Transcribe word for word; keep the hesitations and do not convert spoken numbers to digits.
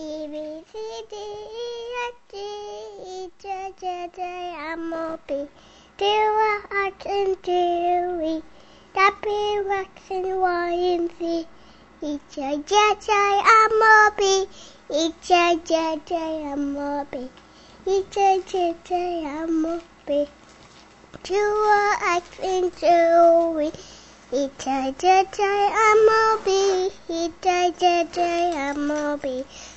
A B C D E F G H I J K L M N O P Q R S T U V W X and Y and Z H I J K L M N O P H I J K L M N O P H I J K L M N O P Q R S and T U V H I J K L M N O P H I J K L M N O P